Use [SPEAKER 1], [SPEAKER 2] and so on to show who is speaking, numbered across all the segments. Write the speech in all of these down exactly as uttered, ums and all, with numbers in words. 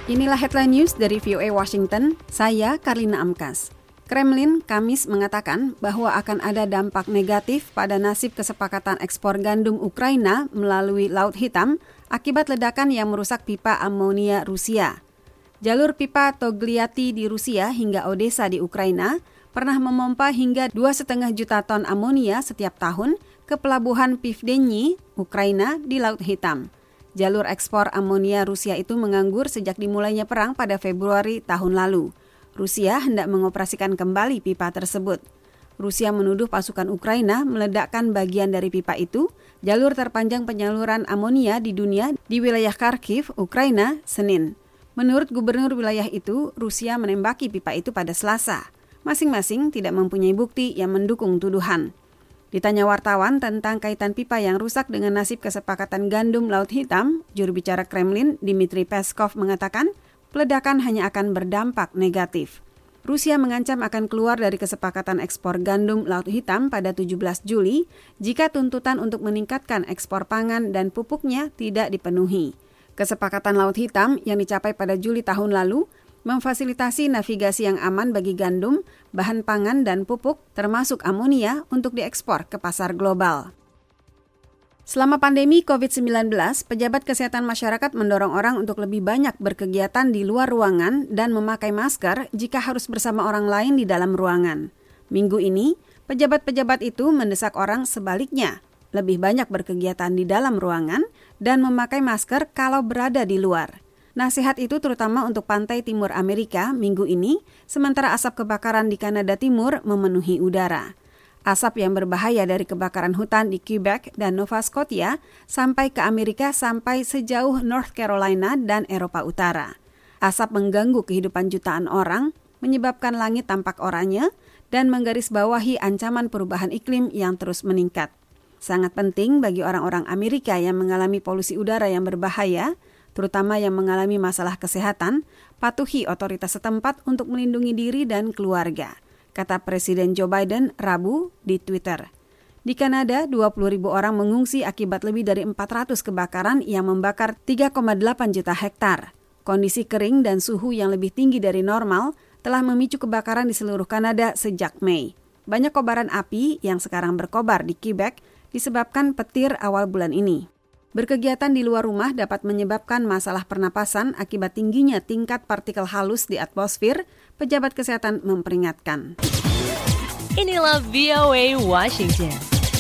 [SPEAKER 1] Inilah headline news dari V O A Washington, saya Karlina Amkas. Kremlin Kamis mengatakan bahwa akan ada dampak negatif pada nasib kesepakatan ekspor gandum Ukraina melalui Laut Hitam akibat ledakan yang merusak pipa amonia Rusia. Jalur pipa Togliatti di Rusia hingga Odessa di Ukraina pernah memompa hingga dua koma lima juta ton amonia setiap tahun ke pelabuhan Pivdeny, Ukraina di Laut Hitam. Jalur ekspor amonia Rusia itu menganggur sejak dimulainya perang pada Februari tahun lalu. Rusia hendak mengoperasikan kembali pipa tersebut. Rusia menuduh pasukan Ukraina meledakkan bagian dari pipa itu, jalur terpanjang penyaluran amonia di dunia di wilayah Kharkiv, Ukraina, Senin. Menurut gubernur wilayah itu, Rusia menembaki pipa itu pada Selasa. Masing-masing tidak mempunyai bukti yang mendukung tuduhan. Ditanya wartawan tentang kaitan pipa yang rusak dengan nasib kesepakatan gandum Laut Hitam, juru bicara Kremlin, Dmitry Peskov mengatakan, peledakan hanya akan berdampak negatif. Rusia mengancam akan keluar dari kesepakatan ekspor gandum Laut Hitam pada tujuh belas Juli jika tuntutan untuk meningkatkan ekspor pangan dan pupuknya tidak dipenuhi. Kesepakatan Laut Hitam yang dicapai pada Juli tahun lalu memfasilitasi navigasi yang aman bagi gandum, bahan pangan dan pupuk, termasuk amonia, untuk diekspor ke pasar global. Selama pandemi covid sembilan belas, pejabat kesehatan masyarakat mendorong orang untuk lebih banyak berkegiatan di luar ruangan dan memakai masker jika harus bersama orang lain di dalam ruangan. Minggu ini, pejabat-pejabat itu mendesak orang sebaliknya, lebih banyak berkegiatan di dalam ruangan dan memakai masker kalau berada di luar. Nasihat itu terutama untuk pantai timur Amerika minggu ini, sementara asap kebakaran di Kanada Timur memenuhi udara. Asap yang berbahaya dari kebakaran hutan di Quebec dan Nova Scotia sampai ke Amerika sampai sejauh North Carolina dan Eropa Utara. Asap mengganggu kehidupan jutaan orang, menyebabkan langit tampak oranye, dan menggarisbawahi ancaman perubahan iklim yang terus meningkat. Sangat penting bagi orang-orang Amerika yang mengalami polusi udara yang berbahaya, terutama yang mengalami masalah kesehatan, patuhi otoritas setempat untuk melindungi diri dan keluarga, kata Presiden Joe Biden Rabu di Twitter. Di Kanada, dua puluh ribu orang mengungsi akibat lebih dari empat ratus kebakaran yang membakar tiga koma delapan juta hektar. Kondisi kering dan suhu yang lebih tinggi dari normal telah memicu kebakaran di seluruh Kanada sejak Mei. Banyak kobaran api yang sekarang berkobar di Quebec disebabkan petir awal bulan ini. Berkegiatan di luar rumah dapat menyebabkan masalah pernapasan akibat tingginya tingkat partikel halus di atmosfer, pejabat kesehatan memperingatkan.
[SPEAKER 2] Inilah V O A Washington.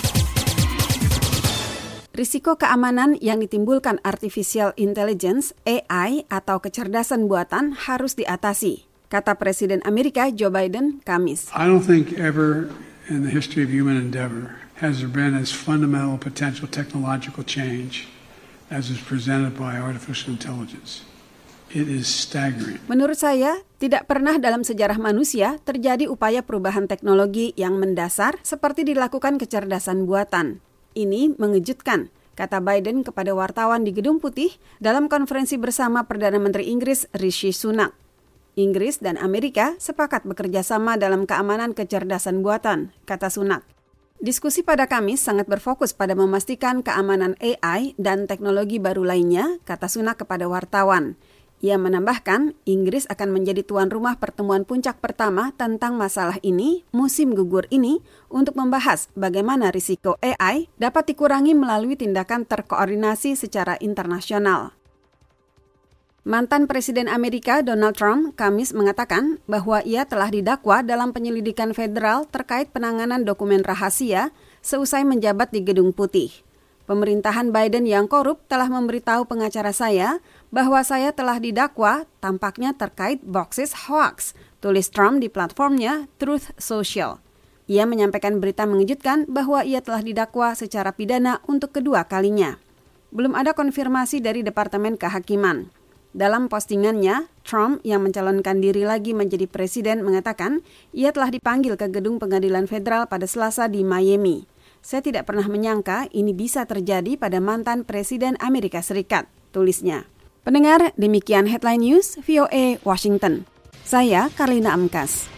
[SPEAKER 1] Risiko keamanan yang ditimbulkan artificial intelligence A I atau kecerdasan buatan harus diatasi, kata Presiden Amerika Joe Biden Kamis.
[SPEAKER 3] I don't think ever in the history of human endeavor has there been as fundamental potential technological change as is presented by artificial intelligence. It is staggering.
[SPEAKER 1] Menurut saya, tidak pernah dalam sejarah manusia terjadi upaya perubahan teknologi yang mendasar seperti dilakukan kecerdasan buatan. Ini mengejutkan, kata Biden kepada wartawan di Gedung Putih dalam konferensi bersama Perdana Menteri Inggris Rishi Sunak. Inggris dan Amerika sepakat bekerja sama dalam keamanan kecerdasan buatan, kata Sunak. Diskusi pada Kamis sangat berfokus pada memastikan keamanan A I dan teknologi baru lainnya, kata Sunak kepada wartawan. Ia menambahkan, Inggris akan menjadi tuan rumah pertemuan puncak pertama tentang masalah ini musim gugur ini untuk membahas bagaimana risiko A I dapat dikurangi melalui tindakan terkoordinasi secara internasional. Mantan Presiden Amerika Donald Trump Kamis mengatakan bahwa ia telah didakwa dalam penyelidikan federal terkait penanganan dokumen rahasia seusai menjabat di Gedung Putih. Pemerintahan Biden yang korup telah memberitahu pengacara saya bahwa saya telah didakwa tampaknya terkait boxes hoax, tulis Trump di platformnya Truth Social. Ia menyampaikan berita mengejutkan bahwa ia telah didakwa secara pidana untuk kedua kalinya. Belum ada konfirmasi dari Departemen Kehakiman. Dalam postingannya, Trump yang mencalonkan diri lagi menjadi presiden mengatakan ia telah dipanggil ke gedung pengadilan federal pada Selasa di Miami. Saya tidak pernah menyangka ini bisa terjadi pada mantan Presiden Amerika Serikat, tulisnya. Pendengar, demikian Headline News V O A Washington. Saya Karlina Amkas.